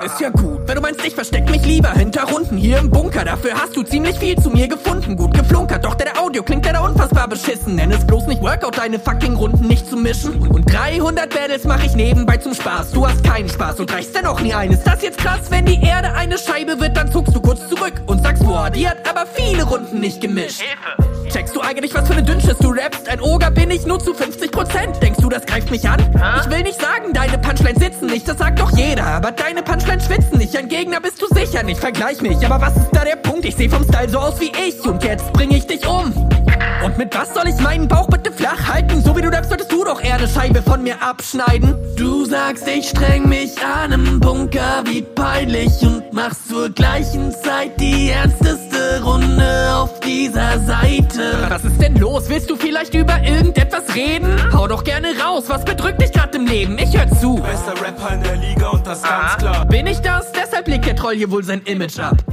ist ja gut. Wenn du meinst, ich versteck mich lieber hinter Runden hier im Bunker. Dafür hast du ziemlich viel zu mir gefunden. Gut geflunkert, doch der Audio klingt leider unfassbar beschissen. Nenn es bloß nicht Workout, deine fucking Runden nicht zu mischen. Und 300 Battles mach ich nebenbei zum Spaß. Du hast keinen Spaß und reichst dennoch nie ein. Ist das jetzt krass? Wenn die Erde eine Scheibe wird, dann zuckst du kurz zurück und sagst, boah, die hat aber viele Runden nicht gemischt. Hilfe! Checkst du eigentlich, was für eine Dünnschiss du rappst? Ein Oger bin ich nur zu 50%. Denkst du, das greift mich an? Ich will nicht sagen, deine Punchlines sitzen nicht, das sagt doch jeder. Aber deine Punchlines schwitzen nicht, ein Gegner bist du sicher nicht. Vergleich mich, aber was ist da der Punkt? Ich seh vom Style so aus wie ich und jetzt bring ich dich um. Und mit was soll ich meinen Bauch bitte flach halten? So wie du rappst, solltest du doch eher eine Scheibe von mir abschneiden. Du sagst, ich streng mich an im Bunker, wie peinlich, und machst zur gleichen Zeit die ernsteste Runde auf dieser Seite. Was ist denn los? Willst du vielleicht über irgendetwas reden? Hau doch gerne raus, was bedrückt dich grad im Leben? Ich hör zu. Bester Rapper in der Liga und das ganz klar. Bin ich das? Deshalb legt der Troll hier wohl sein Image ab.